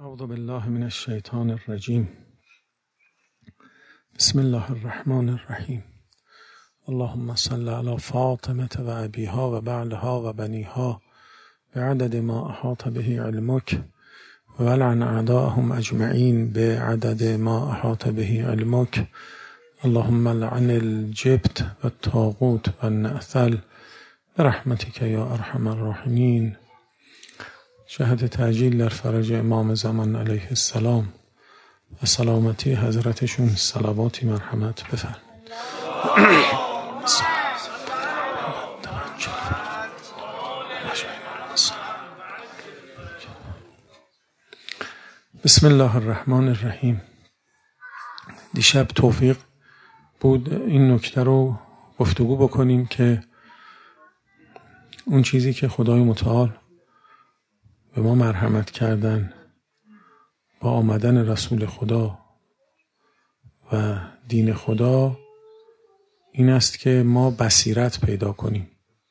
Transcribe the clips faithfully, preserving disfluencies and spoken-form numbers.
اعوذ بالله من الشیطان الرجیم. بسم الله الرحمن الرحیم. اللهم صل علی فاطمة و ابیها و بعلها و بنیها بعدد ما احاط به علمک ولعن اعداءهم اجمعین بعدد ما احاط به علمک. اللهم لعن الجبت و الطاغوت و النعثل برحمتک یا ارحم الراحمین. جهت تعجیل در فرج امام زمان علیه السلام و سلامتی حضرتشون صلواتی مرحمت بفرمایید. بسم الله الرحمن الرحیم. دیشب توفیق بود این نکته رو گفتگو بکنیم که اون چیزی که خدای متعال به ما مرحمت کردن با آمدن رسول خدا و دین خدا این است که ما بصیرت پیدا کنیم.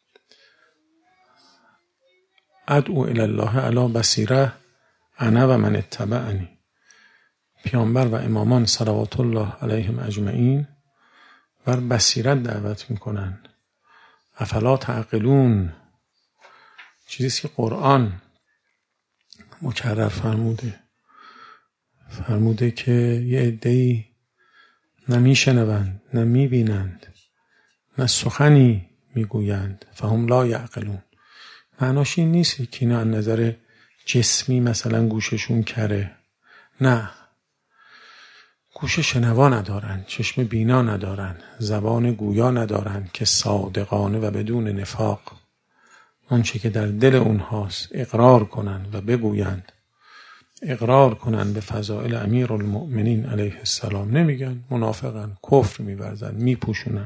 ادعو الی الله علی بصیره انا و من اتبعنی. پیامبر و امامان صلوات الله علیهم اجمعین بر بصیرت دعوت میکنن. افلا تعقلون، چیزی که قرآن مکرر فرموده فرموده که یه عده‌ای نه میشنوند نه میبینند نه سخنی میگویند فهم لا یعقلون. معناش این نیست که اینا از نظر جسمی مثلا گوششون کره، نه، گوش شنوا ندارن، چشم بینا ندارن، زبان گویا ندارن که صادقانه و بدون نفاق آنچه که در دل اونهاست اقرار کنن و بگویند، اقرار کنن به فضائل امیر المؤمنین علیه السلام. نمیگن، منافقن، کفر میورزن، میپوشونن.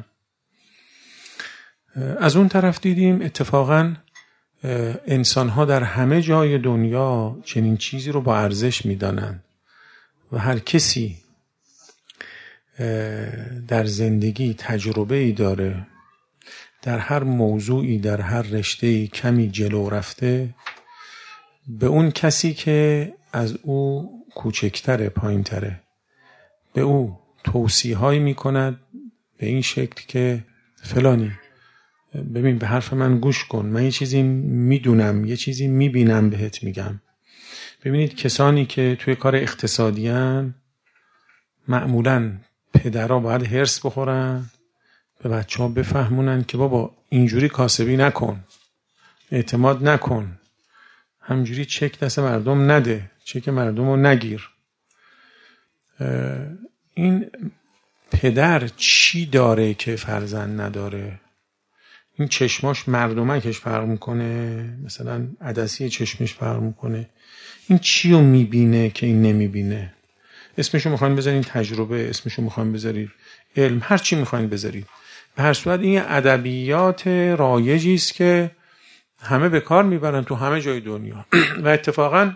از اون طرف دیدیم اتفاقا انسانها در همه جای دنیا چنین چیزی رو با ارزش میدانند و هر کسی در زندگی تجربه‌ای داره، در هر موضوعی، در هر رشته‌ای کمی جلو رفته، به اون کسی که از او کوچکتره، پایینتره، به او توصیه‌هایی میکند به این شکل که فلانی ببین به حرف من گوش کن، من یه چیزی میدونم، یه چیزی میبینم بهت میگم. ببینید کسانی که توی کار اقتصادی هن معمولاً پدرها باید هرس بخورن به بچه ها بفهمونن که بابا اینجوری کاسبی نکن، اعتماد نکن، همجوری چک دست مردم نده، چک مردم رو نگیر. این پدر چی داره که فرزند نداره؟ این چشماش مردمکش فرق میکنه، مثلا عدسی چشمش فرق میکنه. این چی رو میبینه که این نمیبینه؟ اسمشو میخواین بذارین تجربه، اسمشو میخواین بذارین علم، هر چی میخواین بذارین. به هر صورت این ادبیات رایجی است که همه به کار میبرن تو همه جای دنیا و اتفاقا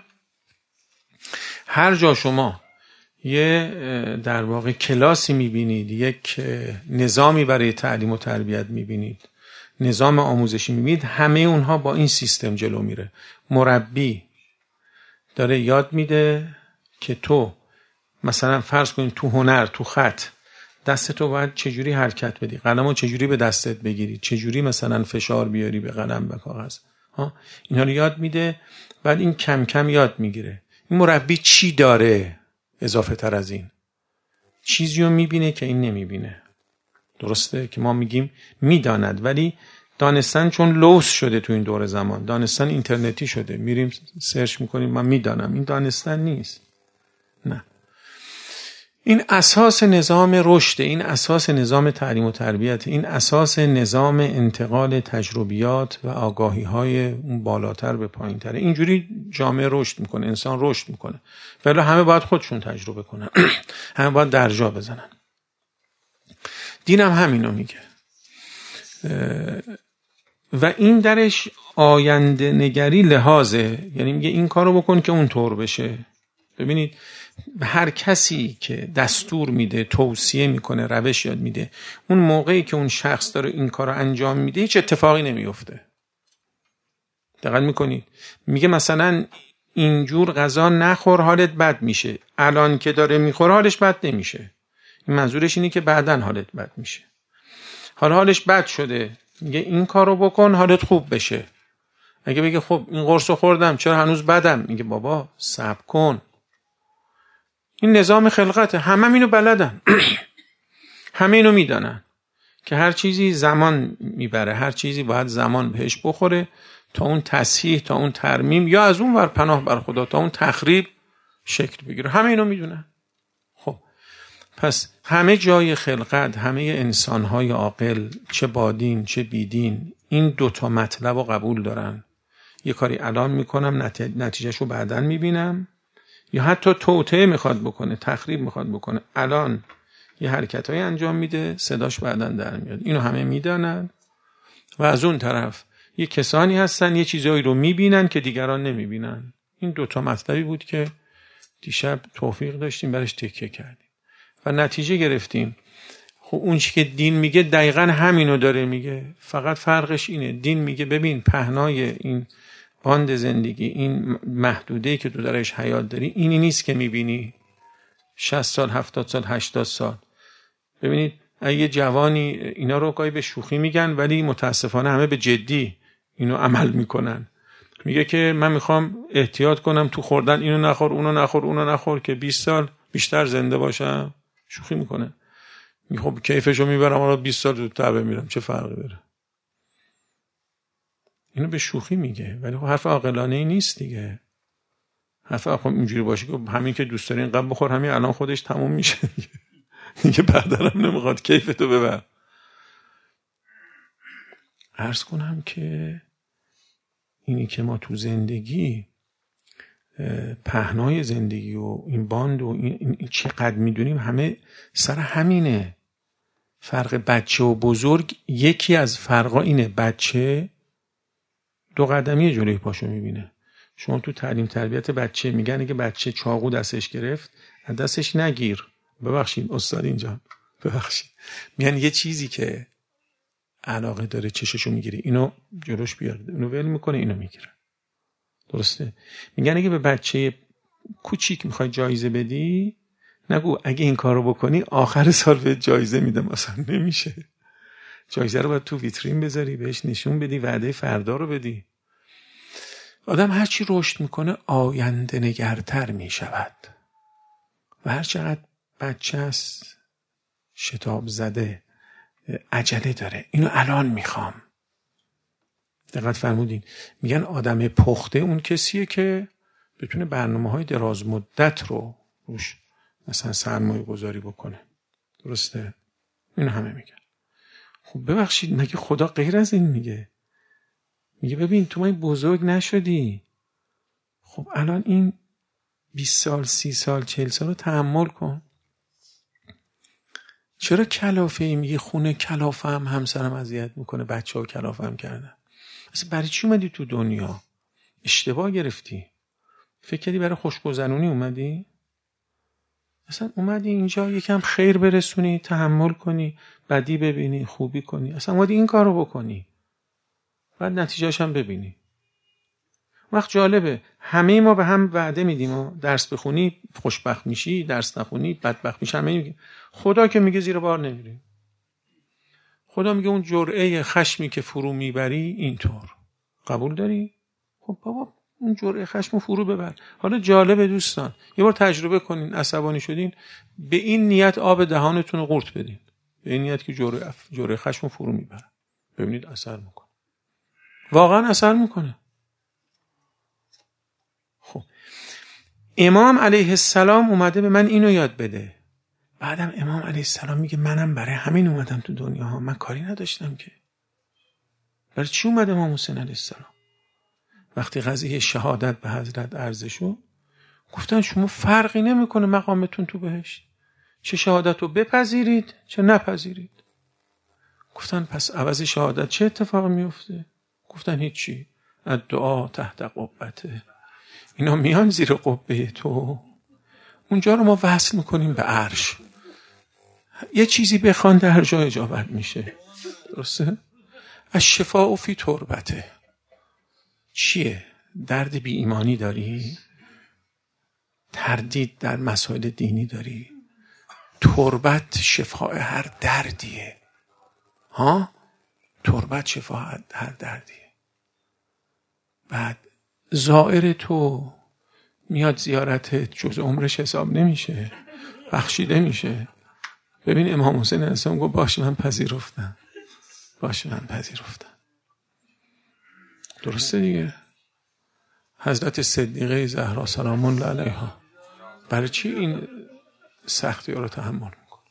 هر جا شما یه در واقع کلاسی میبینید، یک نظامی برای تعلیم و تربیت میبینید، نظام آموزشی میبینید، همه اونها با این سیستم جلو میره. مربی داره یاد میده که تو مثلا فرض کنید تو هنر، تو خط، دستتو باید چجوری حرکت بدی، قلمو چجوری به دستت بگیری، چجوری مثلا فشار بیاری به قلم و کاغذ. ها، اینا رو یاد میده. بعد این کم کم یاد میگیره. این مربی چی داره اضافه تر از این؟ چیزی رو میبینه که این نمیبینه. درسته که ما میگیم میداند، ولی دانستن چون لوس شده تو این دور زمان، دانستن اینترنتی شده، میریم سرچ میکنیم من میدانم. این دانستن نیست، نه. این اساس نظام رشد، این اساس نظام تعلیم و تربیت، این اساس نظام انتقال تجربیات و آگاهی های اون بالاتر به پایین تره. اینجوری جامعه رشد میکنه، انسان رشد میکنه. ولی همه باید خودشون تجربه کنن همه باید درجا بزنن. دینم همینو میگه و این درش آینده نگری لحاظه، یعنی میگه این کارو بکن که اون طور بشه. ببینید هر کسی که دستور میده، توصیه میکنه، روش یاد میده، اون موقعی که اون شخص داره این کارو انجام میده هیچ اتفاقی نمیفته. دقت میکنید؟ میگه مثلا اینجور غذا نخور حالت بد میشه، الان که داره میخوره حالش بد نمیشه. این منظورش اینه که بعدن حالت بد میشه. حالا حالش بد شده، میگه این کارو بکن حالت خوب بشه. اگه بگه خب این قرصو خوردم چرا هنوز بدم، میگه بابا صبر کن. این نظام خلقته، همه اینو بلدن. همه اینو میدانن که هر چیزی زمان میبره، هر چیزی باید زمان بهش بخوره تا اون تصحیح، تا اون ترمیم، یا از اون ور پناه بر خدا تا اون تخریب شکل بگیره. همه اینو میدونن. خب پس همه جای خلقت، همه انسانهای عاقل، چه بادین چه بیدین، این دوتا مطلب رو قبول دارن. یه کاری الان میکنم نتیجهش رو بعدن میبینم، یا حتی توطئه میخواد بکنه، تخریب میخواد بکنه، الان یه حرکت های انجام میده، صداش بعدن در میاد. اینو همه میدانن. و از اون طرف یه کسانی هستن یه چیزایی رو میبینن که دیگران نمیبینن. این دوتا مطلبی بود که دیشب توفیق داشتیم برش تکیه کردیم و نتیجه گرفتیم. خب اون چی که دین میگه دقیقاً همینو داره میگه، فقط فرقش اینه. دین میگه ببین پهنای این باند زندگی، این محدوده‌ای که تو درش حیات داری، اینی نیست که میبینی شصت سال، هفتاد سال، هشتاد سال. ببینید اگه جوانی اینا رو گاهی به شوخی میگن ولی متاسفانه همه به جدی اینو عمل میکنن. میگه که من میخوام احتیاط کنم تو خوردن اینو نخور، اونو نخور، اونو نخور که بیست سال بیشتر زنده باشم. شوخی میکنه. میگه خب کیفشو میبرم حالا بیست سال زودتر بمیرم، چه فرقی داره؟ اینو به شوخی میگه ولی خب حرف عاقلانه ای نیست دیگه. حرف خب اینجوری باشه که همین که دوست داری اینقدر بخور، همین الان خودش تموم میشه دیگه، بعدنم نمیخواد کیفتو ببر. عرض کنم که اینی که ما تو زندگی پهنای زندگی و این باند و این, این چقدر میدونیم همه سر همینه. فرق بچه و بزرگ یکی از فرقا اینه، بچه دو قدمی جلوی پاشو میبینه. شما تو تعلیم تربیت بچه میگن که بچه چاقو دستش گرفت از دستش نگیر. ببخشید استاد اینجا ببخشید، میگن یه چیزی که علاقه داره چششو میگیره اینو جلوش بیاره، اینو ول میکنه اینو میگیره. درسته؟ میگن اگه به بچه کوچیک میخوای جایزه بدی نگو اگه این کارو بکنی آخر سال به جایزه میدم، اصلا نمیشه. جایزه رو باید تو ویترین بذاری، بهش نشون بدی، وعده فردا رو بدی. آدم هرچی رشد میکنه آینده نگرتر میشود و هر چقدر بچه است شتاب زده عجله داره، اینو الان میخوام. دقت فرمودین؟ میگن آدم پخته اون کسیه که بتونه برنامه‌های دراز مدت رو روش مثلا سرمایه گذاری بکنه. درسته؟ اینو همه میگن. خب ببخشید مگه خدا غیر از این میگه؟ میگه ببین تو من بزرگ نشدی، خب الان این بیست سال، سی سال، چهل سال رو تحمل کن. چرا کلافه ای؟ میگه خونه کلافه هم، همسرم اذیت میکنه، بچه ها کلافه هم کردن. اصلا برای چی اومدی تو دنیا؟ اشتباه گرفتی. فکر کردی برای خوشگذرونی اومدی؟ اصلا اومدی اینجا یکم خیر برسونی، تحمل کنی، بدی ببینی، خوبی کنی. اصلا اومدی این کارو بکنی، بعد نتیجهش هم ببینی. وقت جالبه همه ما به هم وعده میدیم و درس بخونی خوشبخت میشی، درس نخونی بدبخت میشی. همه میگه خدا که میگه زیر بار نمیری. خدا میگه اون جرعه خشمی که فرو میبری اینطور قبول داری؟ خب بابا اون جرعه خشم فرو ببر. حالا جالبه دوستان یه بار تجربه کنین، عصبانی شدین به این نیت آب دهانتون رو قورت بدین، به این نیت که جرعه جرعه خشم فرو میبره، ببینید اثر میکنه. واقعا اثر میکنه. خب امام علیه السلام اومده به من اینو یاد بده. بعدم امام علیه السلام میگه منم برای همین اومدم تو دنیا ها، من کاری نداشتم که. برای چی اومد امام حسین علیه السلام؟ وقتی قضیه شهادت به حضرت عرضه شد گفتن شما فرقی نمیکنه مقامتون تو بهشت، چه شهادت رو بپذیرید چه نپذیرید. گفتن پس عوض شهادت چه اتفاق میفته؟ گفتن هیچی، الدعا تحت قبته، اینا میان زیر قبه تو، اونجا رو ما وصل میکنیم به عرش. یه چیزی بخوان در جا اجابت میشه. درسته؟ الشفاء فی تربته. چیه؟ درد بی ایمانی داری؟ تردید در مسائل دینی داری؟ تربت شفای هر دردیه. ها؟ تربت شفای هر دردیه. بعد زائر تو میاد زیارتت، جز عمرش حساب نمیشه، بخشیده میشه. ببین امام حسین علیه السلام گفت باشه من پذیرفتم، باشه من پذیرفتم. درسته دیگه؟ حضرت صدیقه زهرا سلام الله علیها برای چی این سختی رو تحمل میکنه؟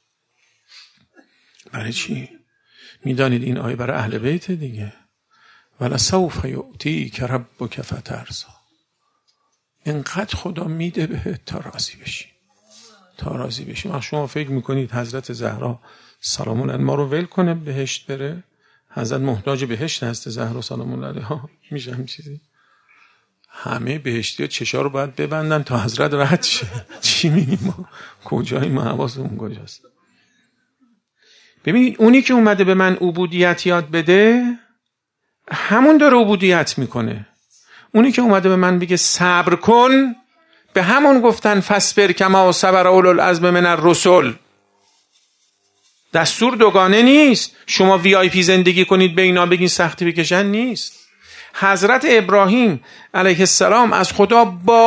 برای چی؟ میدانید این آیه برای اهل بیت دیگه. ولسوف یؤتیک ربک فترضی. اینقدر خدا میده بهت تا راضی بشی، تا راضی بشی. ما شما فکر میکنید حضرت زهرا سلام الله ما رو ول کنه بهشت بره؟ حضرت محتاج بهشت هست زهرا سلام الله علیها؟ میشه همین چیزی؟ همه بهشتی ها چشا رو باید ببندن تا حضرت رد شه. چی میگیم ما؟ کجایی ما؟ حواسمون کجاست؟ ببینید اونی که اومده به من عبودیت یاد بده همون داره عبودیت میکنه. اونی که اومده به من بگه صبر کن، به همون گفتن فاصبر کما صبر اولو العزم من الرسل. دستور دوگانه نیست. شما وی آی پی زندگی کنید به اینا بگین سختی بکشن نیست. حضرت ابراهیم علیه السلام از خدا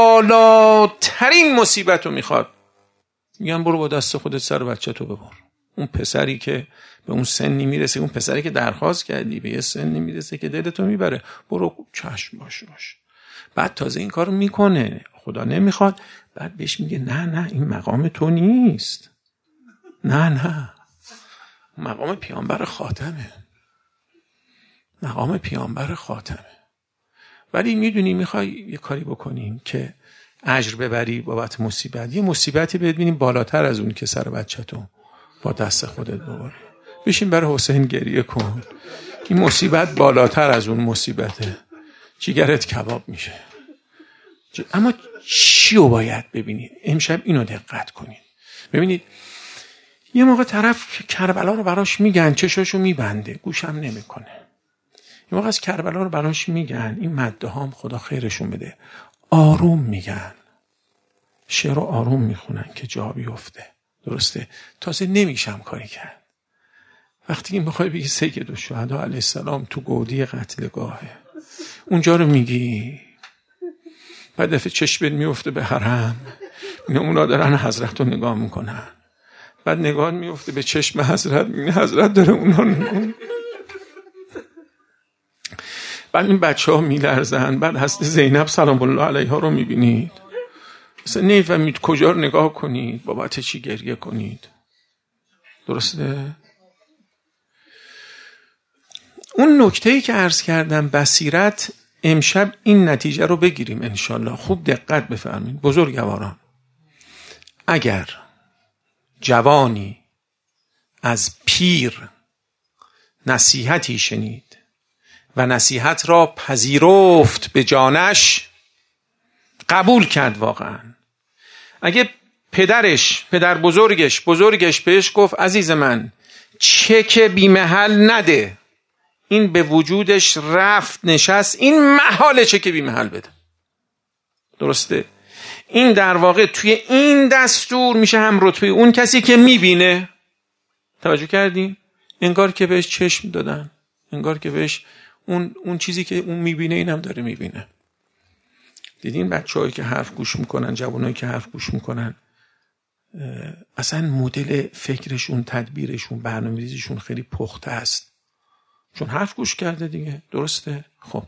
بالاترین مصیبت رو میخواد. میگن برو با دست خودت سر بچه تو ببر. اون پسری که به اون سنی میرسه، اون پسری که درخواست کردی به یه سنی میرسه که دلتو میبره، برو چشم باشه باشه. بعد تازه این کارو میکنه، خدا نمیخواد، بعد بهش میگه نه نه این مقام تو نیست، نه نه مقام پیامبر خاتمه، مقام پیامبر خاتمه. ولی میدونی میخوای یه کاری بکنیم که اجر ببری بابت مصیبت، یه مصیبتی ببینیم بالاتر از اون که سر بچه‌تو با دست خودت ببری. بشین برای حسین گریه کن، این مصیبت بالاتر از اون مصیبته، جیگرت کباب میشه. اما چی رو باید ببینید؟ امشب اینو دقت کنید. ببینید یه موقع طرف کربلا رو براش میگن، چشاشو میبنده، گوشم نمیکنه. یه موقع از کربلا رو براش میگن، این مده هم خدا خیرشون بده، آروم میگن، شعر رو آروم میخونن که جا بیفته. درسته؟ تازه نمیشم کاری کرد. وقتی که میخوای بگی سید الشهدا علیه السلام تو گودی قتلگاهه، اونجا رو میگی، بعد دفعه چشمت میفته به حرم، اونا دارن حضرت رو نگاه میکنن، بعد نگاه میفته به چشم حضرت، میگه حضرت داره اونا نگاه. بعد این بچه ها میلرزن. بعد حضرت زینب سلام الله علیها رو میبینید، مثلا نمیفهمید کجا رو نگاه کنید، بابت چی گریه کنید. درسته؟ اون نکته‌ای که عرض کردم بصیرت، امشب این نتیجه رو بگیریم انشالله. خوب دقت بفرمایید بزرگواران. اگر جوانی از پیر نصیحتی شنید و نصیحت را پذیرفت به جانش، قبول کرد واقعا. اگه پدرش، پدر بزرگش، بزرگش بهش گفت عزیز من چک بی محل نده، این به وجودش رفت نشست، این محال چک بی محل بده. درسته؟ این در واقع توی این دستور میشه هم رتبه اون کسی که میبینه. توجه کردین؟ انگار که بهش چشم دادن، انگار که بهش اون اون چیزی که اون میبینه اینم داره میبینه. دیدین بچه‌هایی که حرف گوش میکنن، جوانایی که حرف گوش میکنن، اصلا مدل فکرشون، تدبیرشون، برنامه‌ریزیشون خیلی پخته است، چون حرف گوش کرده دیگه. درسته؟ خب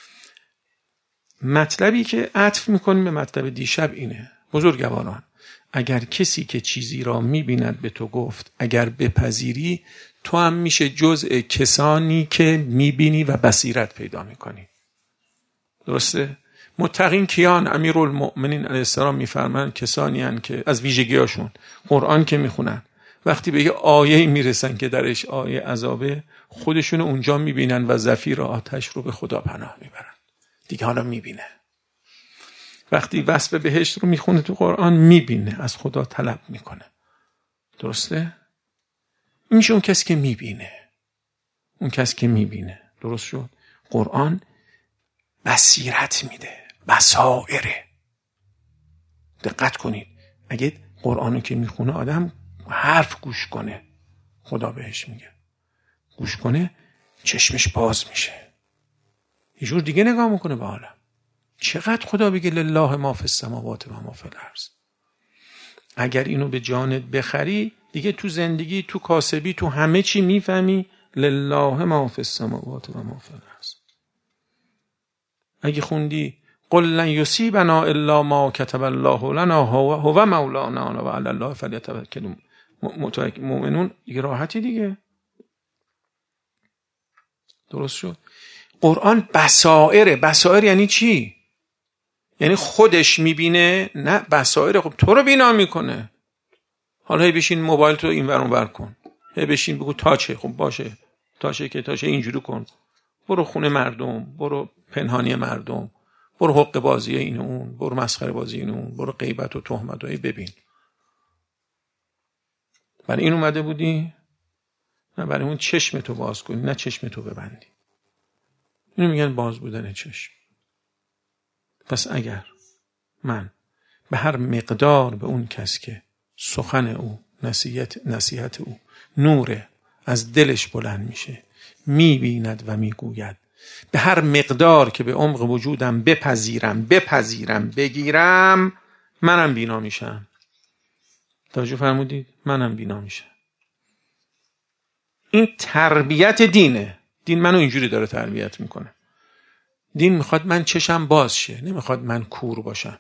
مطلبی که عطف میکنیم به مطلب دیشب اینه بزرگواران، اگر کسی که چیزی را میبیند به تو گفت، اگر بپذیری تو هم میشه جزء کسانی که میبینی و بصیرت پیدا میکنی. درسته؟ متقین کیان؟ امیرالمؤمنین علیه السلام میفرمایند کسانی هستند که از ویژگیاشون قرآن که میخونن، وقتی به یه آیه میرسن که درش آیه عذابه، خودشون اونجا میبینن و زفیر آتش رو به خدا پناه میبرن. دیگه حالا میبینه. وقتی وصف بهشت رو میخونه تو قرآن، میبینه، از خدا طلب میکنه. درسته؟ میشه اون کسی که میبینه، اون کسی که میبینه. درست شد؟ قرآن بصیرت میده، بصائره. دقت کنید، اگه قرآنو که میخونه آدم حرف گوش کنه، خدا بهش میگه گوش کنه، چشمش باز میشه، یه جور دیگه نگاه میکنه به عالم. چقدر خدا بگه لله ما فی السماوات و ما فی الارض. اگر اینو به جانت بخری دیگه تو زندگی، تو کاسبی، تو همه چی میفهمی لله ما فی السماوات و ما فی الارض. اگه خوندی قل لن یصیبنا الا ما کتب الله لنا هو مولانا و علی الله فلیتوکل المؤمنون، دیگه راحتی دیگه. درست شد؟ قرآن بصائره. بصائر یعنی چی؟ یعنی خودش میبینه؟ نه، بصائر خب تو رو بینا میکنه. حالا هی بشین موبایل تو این ور اون ور کن، هی بشین بگو تاچه، خب باشه تاچه که تاچه، اینجوری کن، برو خونه مردم، برو پنهانی مردم، برو حق بازی این اون، برو مسخره بازی این اون، برو غیبت و تهمت و ای ببین. برای این اومده بودی؟ نه، برای اون چشم تو باز کنی، نه چشم تو ببندی. اینو میگن باز بودن چشم. پس اگر من به هر مقدار به اون کس که سخن او، نصیحت نصیحت او نور از دلش بلند میشه، میبیند و میگوید، به هر مقدار که به عمق وجودم بپذیرم بپذیرم بگیرم، منم بینا میشم. توجه فرمودید؟ منم بینا میشم. این تربیت دینه. دین منو اینجوری داره تربیت میکنه. دین میخواد من چشم باز شه، نمیخواد من کور باشم.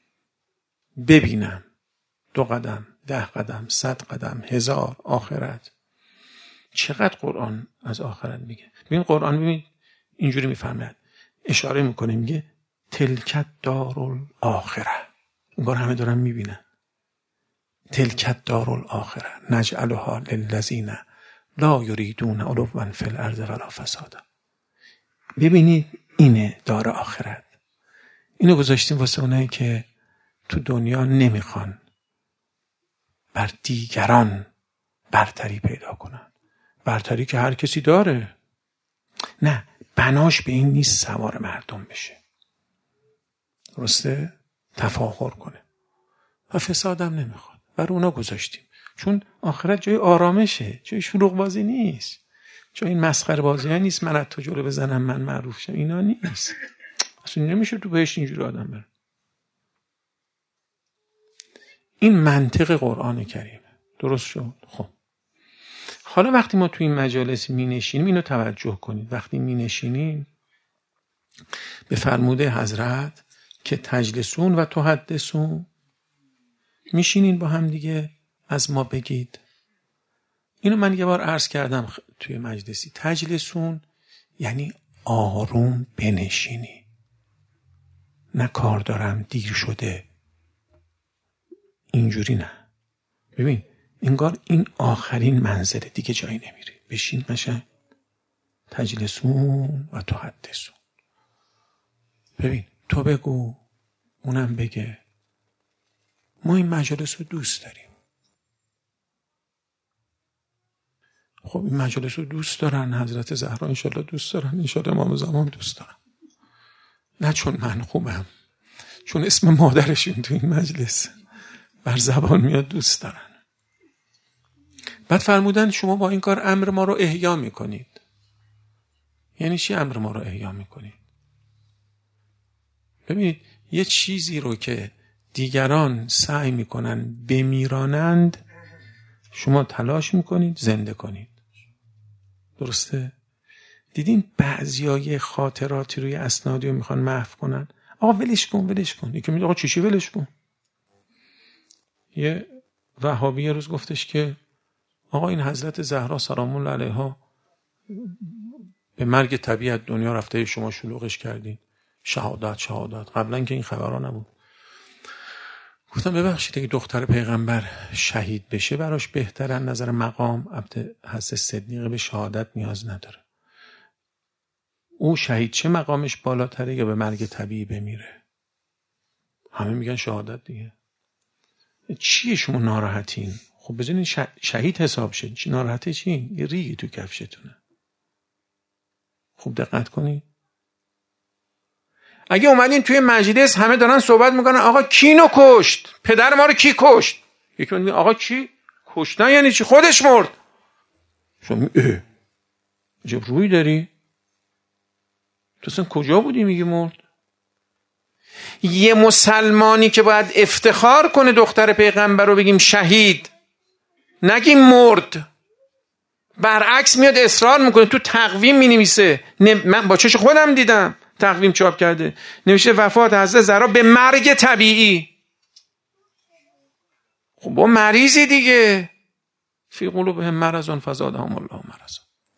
ببینم دو قدم، ده قدم، صد قدم، هزار آخرت. چقدر قرآن از آخرت میگه. ببین قرآن ببین اینجوری میفرماید، اشاره میکنه، میگه تلکت دارالآخره. انگار همه دارن میبینن. تلکت دارالآخره نجعلها للذین لا یریدون علوا فی الارض ولا فسادا. ببینید اینه دار آخرت. اینو گذاشتیم واسه اونایی که تو دنیا نمیخوان بر دیگران برتری پیدا کنن. برتری که هر کسی داره، نه، بناش به این نیست سوار مردم بشه، درسته؟ تفاخر کنه و فسادم نمیخواد. برای اونا گذاشتیم، چون آخرت جای آرامشه، جای شلوغ بازی نیست، جای این مسخره بازی ها نیست. من از تو جلو بزنم من معروف شم، اینا نیست. اصلا نمیشه تو بهش اینجوری آدم بره. این منطق قرآن کریم. درست شد؟ خب حالا وقتی ما تو این مجالس می نشینیم، اینو توجه کنید، وقتی می نشینیم به فرموده حضرت که تجلسون و تحدثون، میشینین با هم دیگه از ما بگید. اینو من یه بار عرض کردم توی مجلسی. تجلسون یعنی آروم بنشینی، نه کار دارم دیر شده، اینجوری نه. ببین انگار این آخرین منزله، دیگه جایی نمیری، بشین قشنگ. تجلسون و تحدثون. ببین تو بگو اونم بگه، ما این مجلس رو دوست داریم. خب این مجلس رو دوست دارن، حضرت زهرا انشالله دوست دارن، انشالله امام زمان دوست دارن، نه چون من خوبم، چون اسم مادرشون تو این مجلس بر زبان میاد دوست دارن. بعد فرمودن شما با این کار امر ما رو احیا میکنید. یعنی چی امر ما رو احیا میکنید؟ ببینید یه چیزی رو که دیگران سعی میکنن بمیرانند، شما تلاش میکنید زنده کنید. درسته؟ دیدین بعضیای خاطراتی روی اسنادی رو میخوان محو کنن. آقا ولش کن ولش کن. یکی میگه آقا چیشی ولش کن. یه وهابی یه روز گفتش که آقا این حضرت زهرا سلام الله علیها به مرگ طبیعی دنیا رفته، شما شلوغش کردین، شهادت شهادت. قبلا که این خبرها نبود. گفتم ببخشید اگه دختر پیغمبر شهید بشه براش بهتره، نظر مقام عبد حضرت صدیقه به شهادت نیاز نداره. او شهید چه مقامش بالاتره یا به مرگ طبیعی بمیره؟ همه میگن شهادت دیگه. چیه شما ناراحتین؟ خب بزنین شهید حساب شد. چی ناراحته چی؟ یه ریگی تو کفشتونه. خوب دقت کنی. اگه اومدین توی مجلس همه دارن صحبت میکنن آقا کی نو کشت؟ پدر ما رو کی کشت؟ یکی میگه آقا کی کشتن یعنی چی؟ خودش مرد. شما اه عجب روی داری؟ تو اصلا کجا بودی میگی مرد؟ یه مسلمانی که باید افتخار کنه دختر پیغمبر رو بگیم شهید نگیم مرد، برعکس میاد اصرار میکنه. تو تقویم مینویسه، من با چش خودم دیدم تقویم چاپ کرده، نوشته وفات حضرت زهرا به مرگ طبیعی. خب با مریضی دیگه، فی قلوبهم مرض فزادهم الله مرض.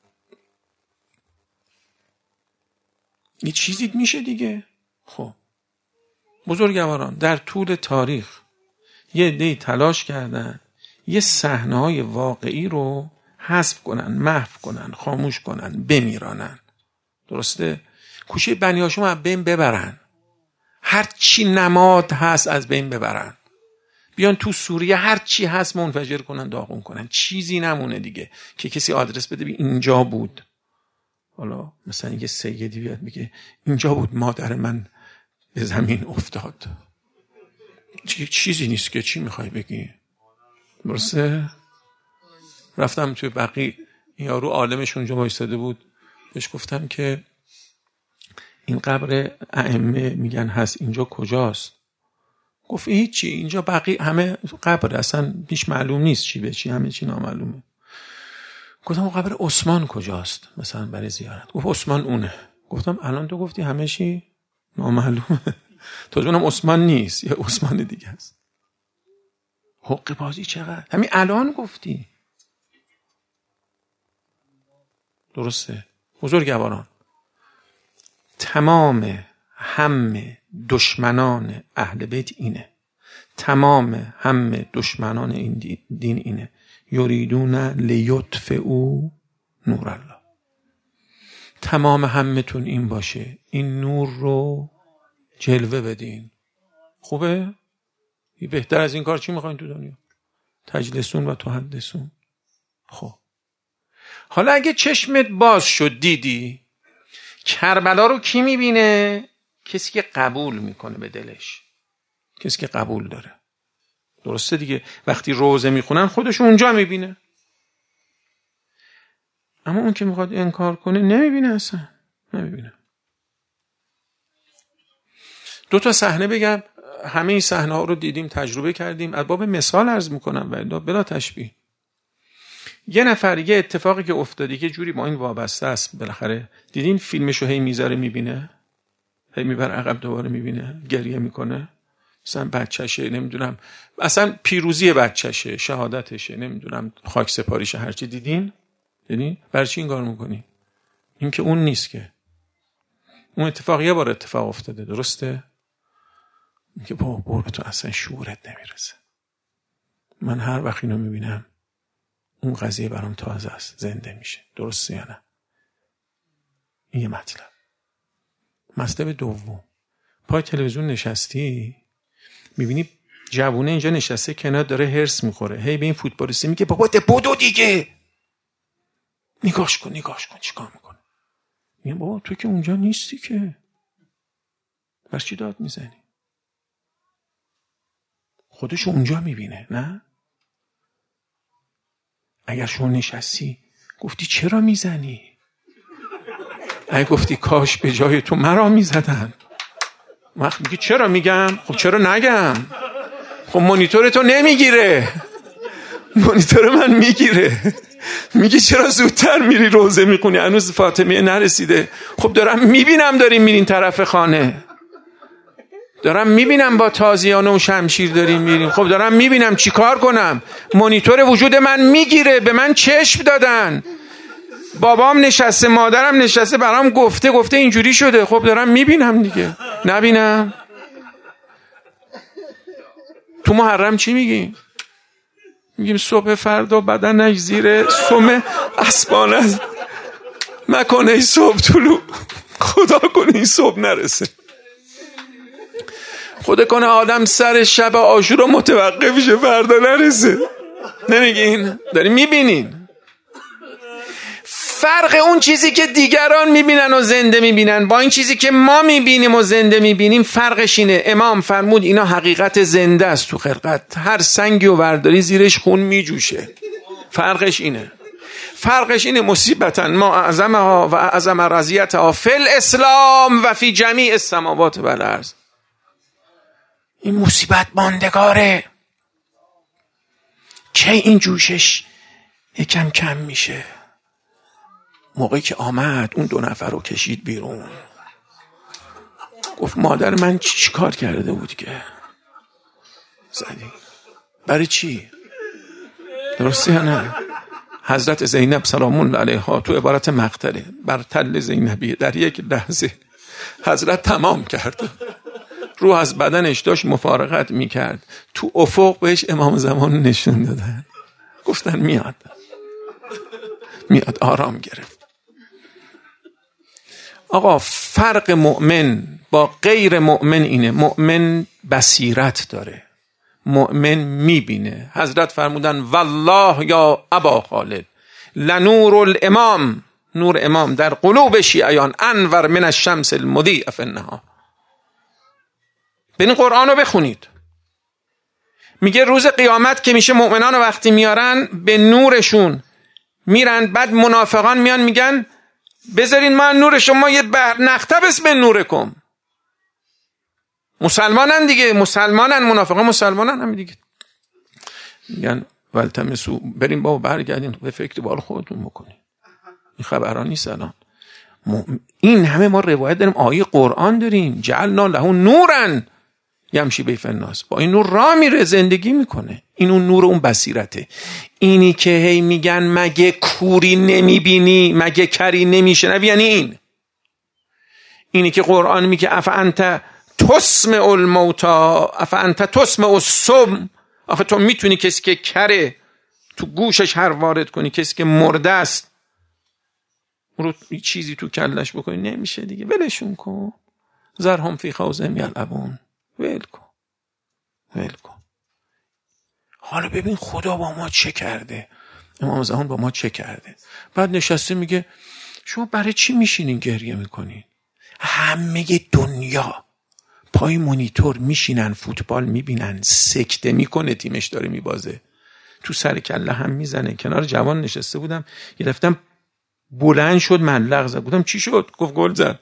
یه چیزی میشه دیگه. خب بزرگواران در طول تاریخ یه عده‌ای تلاش کردن یه صحنه‌های واقعی رو حذف کنن، محو کنن، خاموش کنن، بمیرانن. درسته؟ کوشه بنی هاشم از بین ببرن، هر چی نماد هست از بین ببرن، بیان تو سوریه هر چی هست منفجر کنن، داغون کنن، چیزی نمونه دیگه که کسی آدرس بده بی اینجا بود. حالا مثلا یه سیدی بیاد میگه اینجا بود مادر من به زمین افتاد، چیزی نیست که چی میخوای بگی؟ درسته؟ رفتم توی بقیع، این یارو عالمش اونجا وایساده بود، بهش گفتم که این قبر ائمه میگن هست، اینجا کجاست؟ گفت هیچی، اینجا بقیع همه قبر، اصلا هیچ معلوم نیست چی به چی، همه چی نامعلومه. گفتم قبر عثمان کجاست مثلا برای زیارت؟ گفت عثمان اونه. گفتم الان تو گفتی همه چی نامعلومه، تو جونم عثمان نیست، یه عثمان دیگه است. حق بازی چقدر، همین الان گفتی. درسته؟ بزرگواران، تمام هم دشمنان اهل بیت اینه، تمام هم دشمنان این دین اینه، یریدون لیطفئوا نور الله. تمام همتون این باشه این نور رو جلوه بدین. خوبه؟ بهتر از این کار چی میخواین تو دنیا؟ تجلسون و تحدثون. خب حالا اگه چشمت باز شد دیدی کربلا رو کی میبینه؟ کسی که قبول میکنه به دلش، کسی که قبول داره. درسته دیگه؟ وقتی روزه میخونن خودش اونجا میبینه، اما اون که میخواد انکار کنه نمیبینه، اصلا نمیبینه. دو تا صحنه بگم، همه این صحنه ها رو دیدیم، تجربه کردیم، از باب مثال عرض میکنم و بلا تشبیه. یه نفر یه اتفاقی که افتادی که جوری با این وابسته است، بالاخره دیدین فیلمشو هی میذاره میبینه، هی میبره عقب دوباره میبینه، گریه میکنه، مثلا بچهشه، نمیدونم اصلا پیروزی بچهشه، شهادتشه، نمیدونم خاک سپاریشه، هرچی دیدین. دیدین؟ برای چی این کار میکنی؟ این که اون نیست که، اون اتفاق یه بار اتفاق افتاده. درسته؟ که با برو تو اصلا شعورت نمیرسه. من هر وقت اینو میبینم اون قضیه برام تازه است، زنده میشه. درسته یا نه؟ این یه مطلب. مطلب دوم، پای تلویزیون نشستی میبینی جوونه اینجا نشسته کنار داره هرس میخوره، هی به این فوتبالیستی میگه بابا ده بدو دیگه، نگاش کن نگاش کن چیکار میکنه؟ میگم بابا تو که اونجا نیستی که، برای چی داد میزنی؟ خودش اونجا میبینه. نه اگر شما نشستی گفتی چرا میزنی، اگه گفتی کاش به جای تو مرا میزدن، وقت میگی چرا میگم؟ خب چرا نگم؟ خب مانیتور تو نمیگیره، مانیتور من میگیره. میگی چرا زودتر میری روزه میخونی، هنوز فاطمه نرسیده؟ خب دارم میبینم داریم میرین طرف خانه، دارم میبینم با تازیانه و شمشیر داریم میریم، خب دارم میبینم چی کار کنم؟ مانیتور وجود من میگیره، به من چشم دادن، بابام نشسته، مادرم نشسته، برام گفته گفته اینجوری شده، خب دارم میبینم دیگه. نبینم؟ تو محرم چی میگیم؟ میگیم صبح فردا بدنش زیر سم اسبان است، مکنه ای صبح طلوع، خدا کنه این صبح نرسه، خدا کنه آدم سر شب عاشورا متوقف شه فردا نرسه. نمیگین؟ داریم میبینین فرق اون چیزی که دیگران میبینن و زنده میبینن با این چیزی که ما میبینیم و زنده میبینیم فرقش اینه. امام فرمود اینا حقیقت زنده است تو خلقت، هر سنگی و ورداری زیرش خون میجوشه. فرقش اینه. فرقش اینه مصیبتا ما اعظمها و اعظم رضیتها فی الاسلام و فی جمیع السماوات و الارض. این مصیبت ماندگاره که این جوشش یکم کم میشه. موقعی که آمد اون دو نفر رو کشید بیرون، گفت مادر من چی کار کرده بود که زدی؟ برای چی؟ درسته یا نه؟ حضرت زینب سلام الله علیها تو عبارت مقتله بر تل زینبی در یک لحظه حضرت تمام کرد، روح از بدنش داشت مفارقت میکرد، تو افق بهش امام زمان نشون دادن، گفتن میاد میاد آرام گرفت. آقا فرق مؤمن با غیر مؤمن اینه، مؤمن بصیرت داره، مؤمن میبینه. حضرت فرمودن والله یا ابا خالد لنور الامام، نور امام در قلوب شیعیان انور من الشمس المضیء فی النهار. ببین قرآن رو بخونید، میگه روز قیامت که میشه مؤمنان وقتی میارن به نورشون میرن، بعد منافقان میان میگن بذارین ما نور شما یه بر نختبس به نورکم. مسلمانن دیگه، مسلمانن، منافقان مسلمانن هم دیگه. میگن ولتمسو، بریم بابا برگردین به فکر بال خودتون بکنین، این خبران نیست الان. این همه ما روایت داریم، آیه قرآن داریم، جعلنا له نورا یمشی بین الناس، با این نور راه میره، زندگی میکنه. این اون نور، اون بصیرته. اینی که هی میگن مگه کوری نمیبینی، مگه کری نمیشنوی، یعنی این اینی که قرآن میگه اف انت تسمع الموتا اف انت تسمع الصم، آخه تو میتونی کسی که کره تو گوشش هر وارد کنی، کسی که مرده است رو چیزی تو کلش بکنی؟ نمیشه دیگه، ولشون کن، ذرهم فی خوضهم یلعبون، ول کن ول کن. حالا ببین خدا با ما چه کرده، امام زمان با ما چه کرده. بعد نشسته میگه شما برای چی میشینین گریه میکنین؟ همه دنیا پای مونیتور میشینن فوتبال میبینن، سکته میکنه تیمش داره میبازه، تو سر کله هم میزنه. کنار جوان نشسته بودم، یه رفتم بلند شد ملق زد، گفتم چی شد؟ گفت گل زد.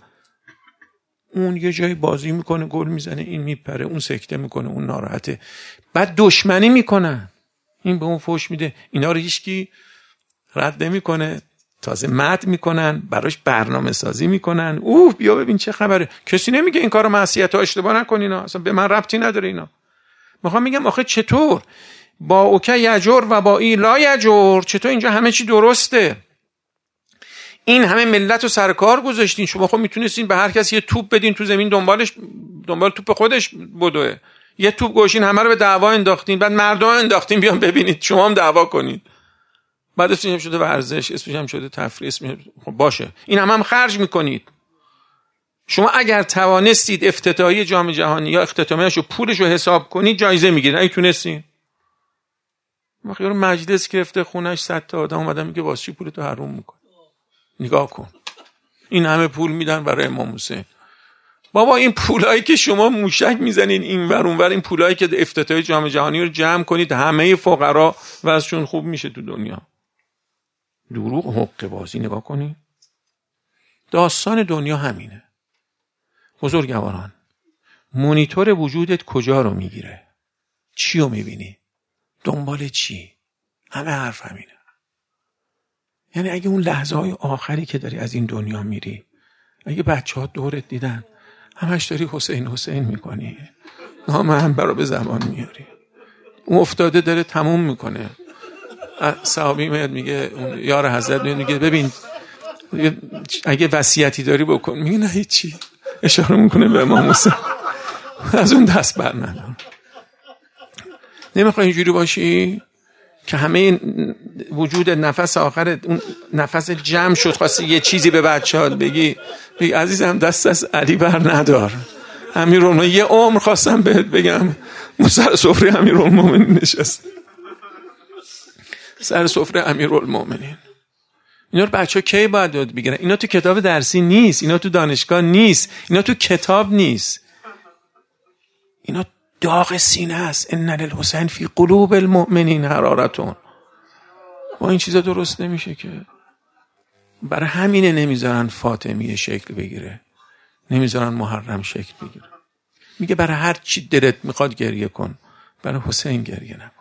اون یه جایی بازی میکنه گل میزنه، این میپره، اون سکته میکنه، اون ناراحته. بعد دشمنی میکنن، این به اون فوش میده، اینا رو هیچکی رد نمیکنه، تازه مد میکنن، براش برنامه سازی میکنن. اوه بیا ببین چه خبره، کسی نمیگه این کارو معصیت ها اشتباه نکن، اینا اصلا به من ربطی نداره. اینا میخوام میگم آخه چطور با اوکی یجور و با ای لا یجور، چطور اینجا همه چی درسته؟ این همه ملت رو سرکار گذاشتین، شما خب میتونستین به هر کس یه توپ بدین تو زمین دنبالش دنبال توپ خودش بدوه، یه توپ گوشین همه رو به دعوا انداختین، بعد مردم انداختین بیان ببینید شما هم دعوا کنید. بعد اسمش هم شده ورزش، اسمش هم شده تفریح، اسمش خب باشه، این هم هم خرج میکنید. شما اگر توانستید افتتاحیه جام جهانی یا اختتامیه‌اش رو پولش رو حساب کنید جایزه میگیرید، اگه تونستین. ما خیلی مجلس گرفته خونش صد تا آدم اومدن میگه واسه چی پولتو حروم میکنی؟ نگاه کن این همه پول میدن برای امام حسین. بابا این پولایی که شما موشک میزنین این ور اون ور، این پولایی که افتتاحیه جام جهانی رو جمع کنید همه فقرا وضعشون خوب میشه تو دنیا. دروغ حق بازی. نگاه کنید داستان دنیا همینه. بزرگواران، مونیتور وجودت کجا رو میگیره؟ چی رو میبینی؟ دنبال چی؟ همه حرف همینه. یعنی اگه اون لحظه های آخری که داری از این دنیا میری، اگه بچه ها دورت دیدن همش داری حسین حسین میکنی، نام هم برا به زبان میاری، اون افتاده داره تموم میکنه. صحابی میاد میگه، یار حضرت میاد میگه ببین اگه وصیتی داری بکن، میگه نه هیچی، اشاره میکنه به امام حسین، از اون دست بر ندار. نمیخوای اینجوری باشی که همه وجود نفس آخر اون نفس جمع شد خواستی یه چیزی به بچه‌هات بگی، بگی عزیزم دست از علی بر ندار، امیرالمومنین یه عمر خواستم بهت بگم سر سفره امیرالمومنین نشست، سر سفره امیرالمومنین اینا رو بچه‌ها کی باید یاد بگیرن؟ اینا تو کتاب درسی نیست، اینا تو دانشگاه نیست، اینا تو کتاب نیست، اینا داغ سینه است. ان للحسین فی قلوب المؤمنین حرارتون. با این چیزا درست نمیشه که. برای همینه نمیذارن فاطمیه شکل بگیره، نمیذارن محرم شکل بگیره. میگه برای هر چی دلت میخواد گریه کن، برای حسین گریه نکن.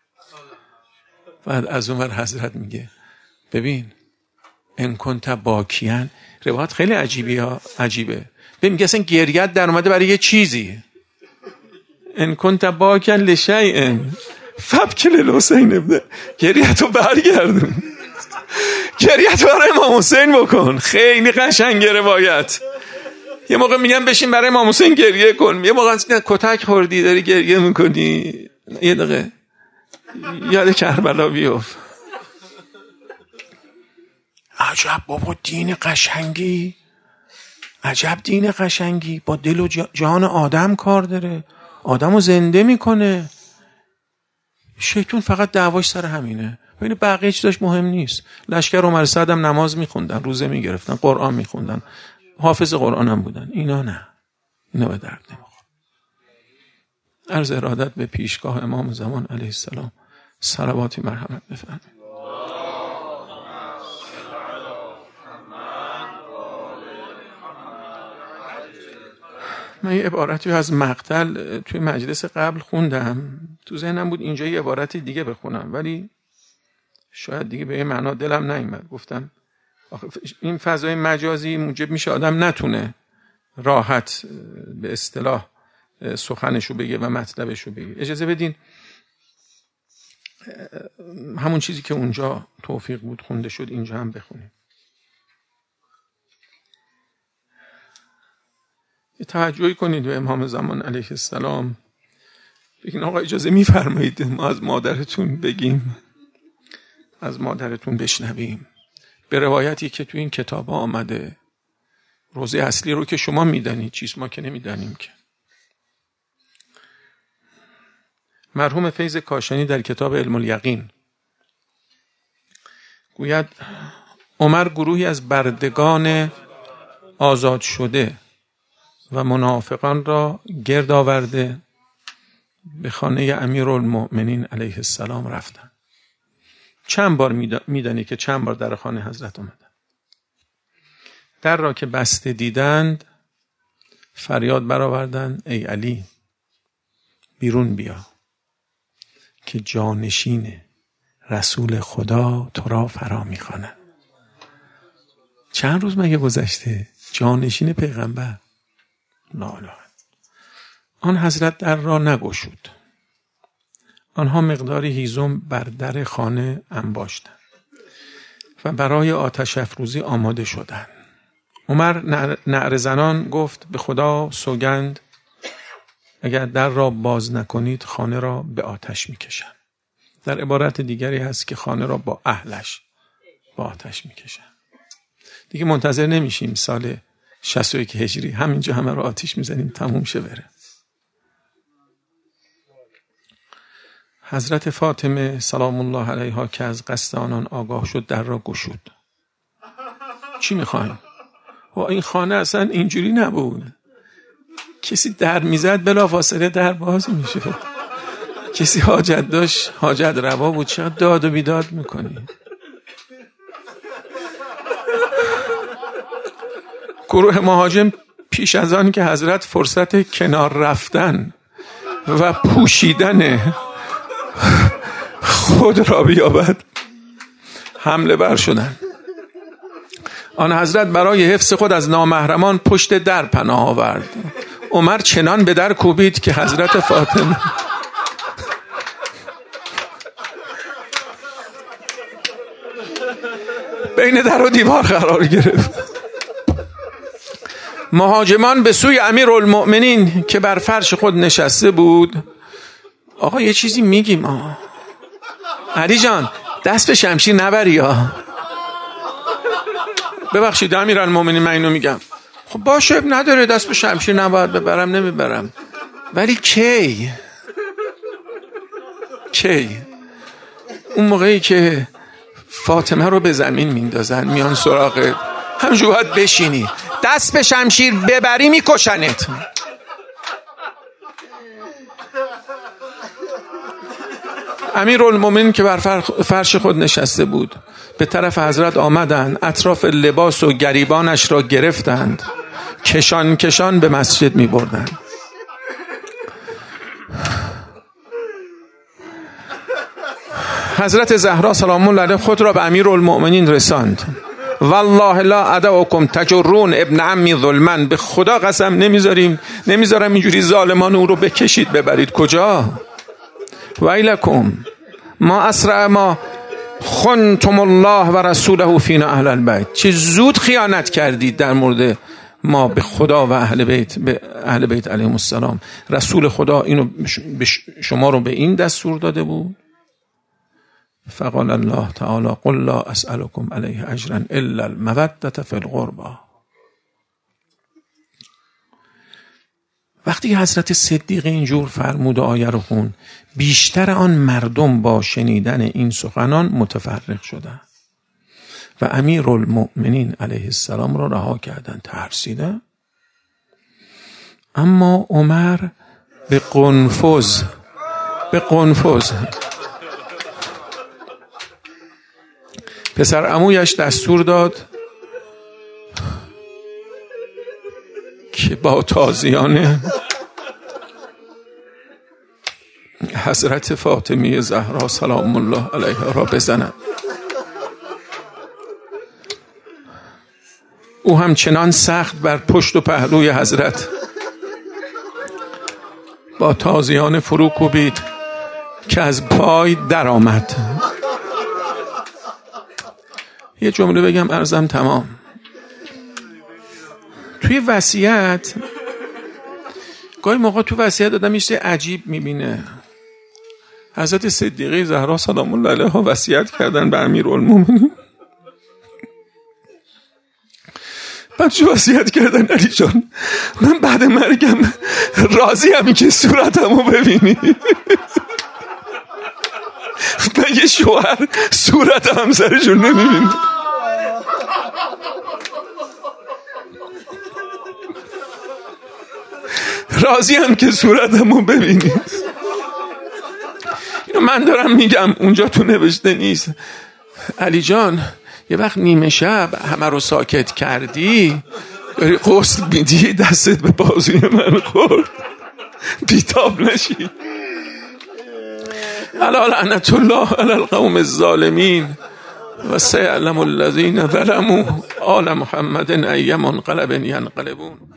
بعد از اون ور حضرت میگه ببین ان کنت باکیان، روایت خیلی عجیبی ها عجیبه. ببین میگه اصلا گریت در اومده برای یه چیزی. ان کنت باکیان لشیء فبکی للحسین ابن، گریتو برگردون، گریتو برای امام حسین بکن. خیلی قشنگه روایت. یه موقع میگم بشین برای امام حسین گریه کن، یه موقع کتک خوردی داری گریه میکنی، یه دقیقه یاد کربلا بیفت. عجب بابا دین قشنگی، عجب دین قشنگی، با دل و جان آدم کار داره، آدمو زنده میکنه. شیطان فقط دعواش سر همینه. ببین بقیه چیزاش مهم نیست. لشکر عمر سعد هم نماز میخوندن، روزه میگرفتن، قرآن میخوندن، حافظ قرآن هم بودن. اینا نه، اینا به درد نمیخوره. عرض ارادت به پیشگاه امام زمان علیه السلام، صلواتی مرحمت بفرمایید. من یه عبارتی از مقتل توی مجلس قبل خوندم، تو ذهنم بود اینجا یه عبارتی دیگه بخونم، ولی شاید دیگه به یه معنا دلم نیامد. گفتم آخه این فضای مجازی موجب میشه آدم نتونه راحت به اصطلاح سخنشو بگه و مطلبشو بگه. اجازه بدین همون چیزی که اونجا توفیق بود خونده شد اینجا هم بخونیم. یه توجهی کنید به امام زمان علیه السلام. بگین آقا اجازه میفرمایید ما از مادرتون بگیم، از مادرتون بشنویم. به روایتی که تو این کتاب ها آمده، روزه اصلی رو که شما میدنید، چیز ما که نمیدنیم که. مرحوم فیض کاشانی در کتاب علم الیقین گوید عمر گروهی از بردگان آزاد شده و منافقان را گرد آورده به خانه امیرالمؤمنین علیه السلام رفتن. چند بار میدانی که چند بار در خانه حضرت اومدن. در را که بسته دیدند فریاد برآوردند ای علی بیرون بیا که جانشین رسول خدا تو را فرا میخواند. چند روز مگه گذشته؟ جانشین پیغمبر. لا لا. آن حضرت در را نگشود. آنها مقداری هیزم بر در خانه انباشتند و برای آتش افروزی آماده شدند. عمر نعره زنان گفت به خدا سوگند اگر در را باز نکنید خانه را به آتش میکشم. در عبارت دیگری هست که خانه را با اهلش با آتش میکشم. دیگه منتظر نمیشیم سال شصت و یک هجری همینجا همه رو آتش میزنیم تموم شه بره. حضرت فاطمه سلام الله علیها که از قصد آنان آگاه شد در را گشود. چی میخواین؟ و این خانه اصلا اینجوری نبود. کسی در میزد بلافاصله در باز میشد. کسی حاجت داشت حاجت روا بود چقدر داد و بیداد میکنی. گروه مهاجم پیش از آن که حضرت فرصت کنار رفتن و پوشیدن خود را بیابد حمله بر شدند. آن حضرت برای حفظ خود از نامحرمان پشت در پناه آورد. عمر چنان به در کوبید که حضرت فاطمه بین در و دیوار قرار گرفت. مهاجمان به سوی امیرالمؤمنین که بر فرش خود نشسته بود. آقا یه چیزی میگیم آقا علی جان دست به شمشیر نبری ها. ببخشید امیرالمؤمنین من اینو میگم. خب باشه نداره دست به شمشیر نباید ببرم نمیبرم. ولی کی کی اون موقعی که فاطمه رو به زمین میندازن، میان سراغ همجور باید بشینی، دست به شمشیر ببری میکشنت. امیرالمومنین که بر فرش خود نشسته بود به طرف حضرت آمدند، اطراف لباس و گریبانش را گرفتند، کشان کشان به مسجد می بردند. حضرت زهرا سلام الله علیها خود را به امیرالمومنین رساند. والله لا ادعوکم تجرون ابن عمی ظلما، به خدا قسم نمیذاریم نمیذارم اینجوری ظالمان او رو بکشید ببرید. کجا؟ ویلکم ما اسرع ما خنتم الله و رسوله فینا اهل البیت، چه زود خیانت کردید در مورد ما به خدا و اهل بیت، به اهل بیت علیهم السلام. رسول خدا اینو شما رو به این دستور داده بود. فقال الله تعالی قل لا اسألكم علیه اجرا الا المودة فی القربى. وقتی حضرت صدیق اینجور فرمود آیه رو خون، بیشتر آن مردم با شنیدن این سخنان متفرق شدند و امیرالمؤمنین علیه السلام را رها کردند، ترسیدند. اما عمر به قنفذ به قنفذ پسر عمویش دستور داد که با تازیان حضرت فاطمه زهرا سلام الله علیها را بزنند. او هم چنان سخت بر پشت و پهلوی حضرت با تازیان فرو کوبید که از پای در آمد. یه جمله بگم عرضم تمام. توی وصیت گاهی موقع تو وصیت آدم میشه عجیب میبینه. حضرت صدیقه زهرا سلام الله علیها وصیت کردن به امیرالمومنین، بعد چه وصیت کردن؟ علی جان من بعد مرگم راضیم که صورتمو ببینی. مگه شوهر صورت همسرشون نمیبینه؟ راضیم که صورتمو ببینی. اینو من دارم میگم، اونجا تو نوشته نیست. علی جان یه وقت نیمه شب همه رو ساکت کردی، داری غسل میدی، دستت به بازوی من خورد، بیتاب نشی. الا لعنت الله علی القوم الظالمین و سیعلم الذین ظلموا آل محمد ای منقلب ینقلبون.